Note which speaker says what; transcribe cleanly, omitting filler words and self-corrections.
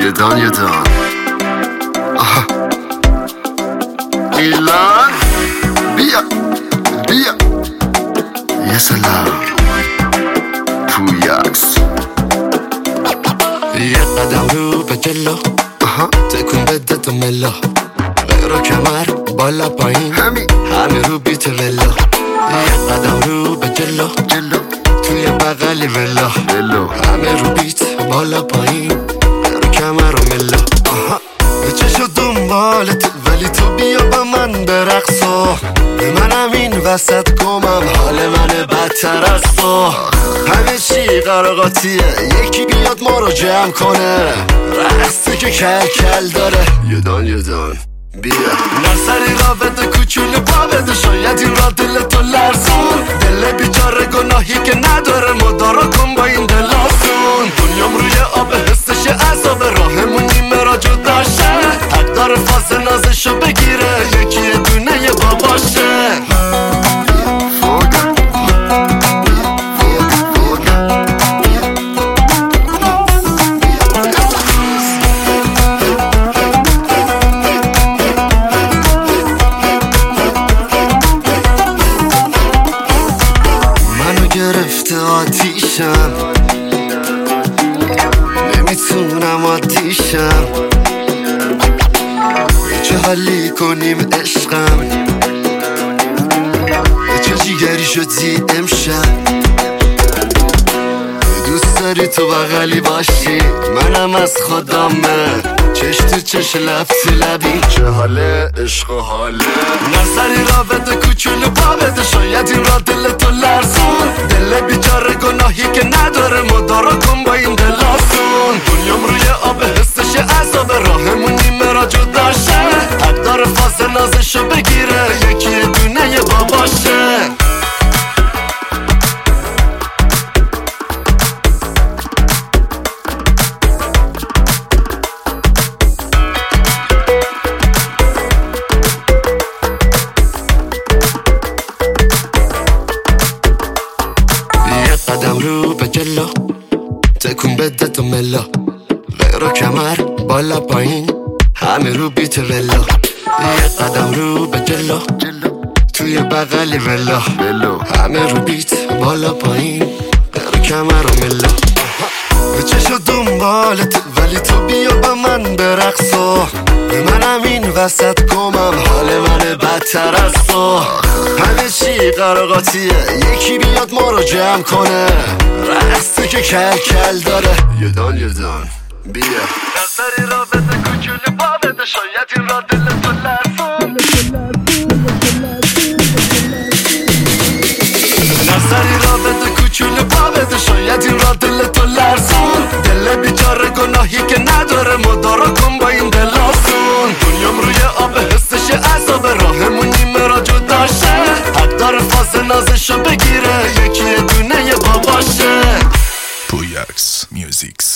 Speaker 1: یه دان ایلان بیا یه سلام پویاکس
Speaker 2: یه قدم رو به جلو تکون بده تو ملا غیر کمر بالا پایین همه رو بیت ولا یه قدم رو به جلو توی بغلی ولا همه رو بیت بالا پایین غیر کمر و ملا به چشو دنبالت ولی تو بیا با من برقصو به منم این وسط گمم حال من بدتر از تو همه چی قراقاتیه یکی بیاد ما رو جمع کنه رقصی که کل داره یه دان بیا نرسری را بده کوچولو پا بده شاید این را دل تو لرزون دل بیچاره گناهی که نداره مدارا کن با این دل آسون دنیام روی آب حسش عذاب راهمون نیمه را جدا شه حق داره فاز نازشو بگیره یکی دونه یه باباشه گرفته آتیشم نمیتونم آتیشم چه حالی کنیم عشقم چه جیگری شدی امشب دوست داری تو بغلی باشی منم از خودمه چش تو چش لب تو لبی چه حاله عشق و حاله نظری را بده کوچولو پا بده شاید این را دل تو لرزون دل بیچاره گناهی که نداره مدارا کن با این دل آسون دنیام روی آب حسش عذاب راهمون نیمه را جدا شه حق داره فاز نازشو بگیره یکی دونه یه باباشه قدم رو به جلو تکون بده تو ملا غیر کمر بالا پایین همه رو بیت ولا یه قدم رو به جلو توی بغلی ولا همه رو بیت بالا پایین غیر کمر و ملا به چشو دنبالت ولی تو بیا با من برقصو به منم این وسط گمم حال من بدتر از تو همه چی قراقاتیه یکی بیاد ما رو جمع کنه رقصی که کل داره یه دان بیا نظری را بده کوچولو پا بده شاید این را دل تو لرزون نظری را بده کوچولو پا بده شاید این را دل تو لرزون دل بیچاره گناهی که نداره مدارا کن با این دل آسون دنیام روی آب حسش عذاب راهمون نیمه را جدا شه حق داره فاز نازشو بگیره یکی دونه یه باباشه
Speaker 3: پویاکس میوزیکس